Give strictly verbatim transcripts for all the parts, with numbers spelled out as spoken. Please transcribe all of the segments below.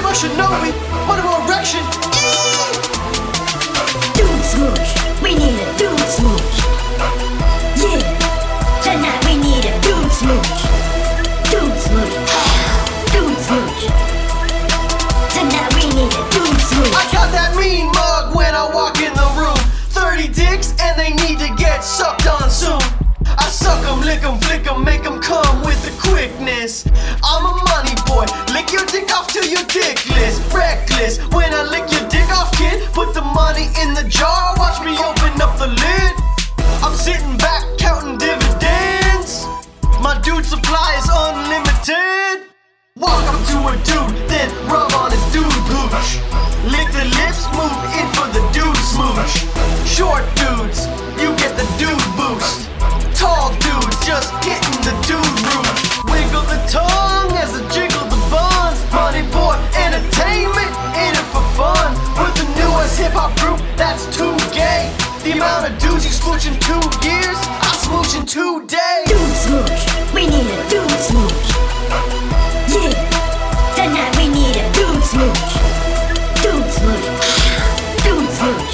Everyone should know we want more erection. Dude smooch, we need a dude smooch. Yeah, tonight we need a dude smooch. Dude smooch, dude smooch. Tonight we need a dude smooch. I got that mean mug when I walk in the room. Thirty dicks and they need to get sucked on soon. I suck 'em, lick 'em, flick 'em, make 'em come with the quickness. I'm a money boy, lick your dick off till you're dickless. Reckless, when I lick your dick off, kid, put the money in the jar, watch me open up the lid. I'm sitting back counting dividends. My dude supply is unlimited. Walk up to a dude, then rub on his dude pooch. Lick the lips, move in for the dude smooch. Short dudes, you get the dude boost. Tall dudes, just hitting the dude roof. Wiggle the tongue as I jiggle the buns. Money boy entertainment, in it for fun. With the newest hip hop group, that's too gay. The amount of dudes you smooch in two years, I smooch in two days. Dude smooch, we need a dude smooch. Yeah, tonight we need a dude smooch. Dude smooch, dude smooch.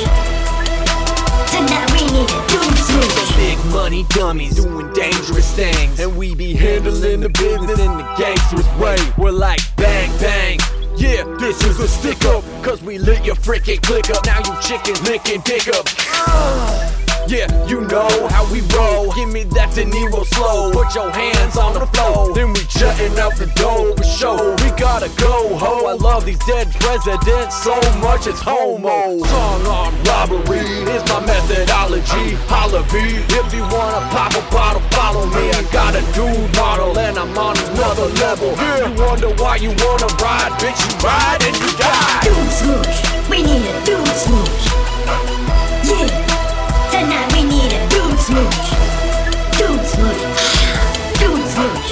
Tonight we need a dude smooch. Some big money dummies doing dangerous things, and we be handling the business in the gangster's way. We're like bang bang. Yeah, this is a stick up, cause we lit your frickin' click up. Now you chicken licking dick up. Uh, yeah, you know how we roll. Give me that De Niro slow. Put your hands on the floor, then we jutting out the door for show. We gotta go, ho. I love these dead presidents so much it's homo. Song on robbery is my methodology. Holla B, if you wanna pop a bottle, follow me. I got a dude model and I'm on another level. You wonder why you wanna ride, bitch, you ride and you die. Dude smooch, we need a dude smooch. Yeah, tonight we need a dude smooch. Dude smooch, dude smooch.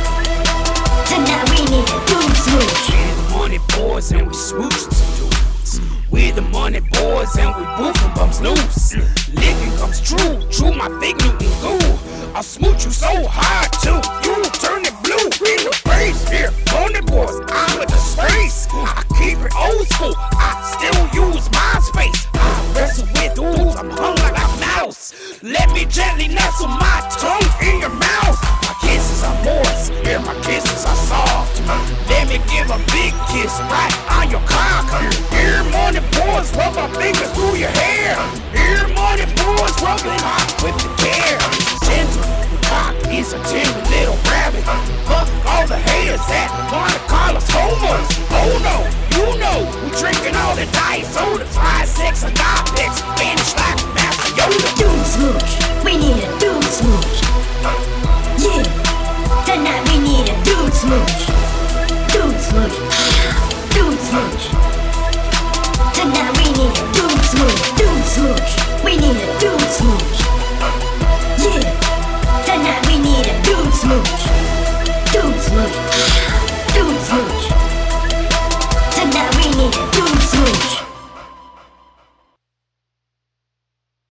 Tonight we need a dude smooch. We're the money boys and we smooch some dudes. We're the money boys and we boofing bums loose. Licking comes true, true my fake Newton goo. I'll smooch you so hard too, you turn it blue. In the face here, money boys, I'm a disgrace. I keep it old school, I still use MySpace. I wrestle with dudes, I'm hung like a mouse. Let me gently nestle my tongue in your mouth. My kisses are moist, and my kisses are soft. Let me give a big kiss right on your cock. Here, money boys, rub my fingers through your hair. Here, money boys, rub the cock with the care. Gentle, the cock is a tender little rabbit. Fuck all the haters that wanna call us homos. Oh no, you know, we drinking all the diet soda. Five, six, and nine picks, finish like Master Yoda. Dude smooch, we need a dude smooch. Yeah, tonight we need a dude smooch.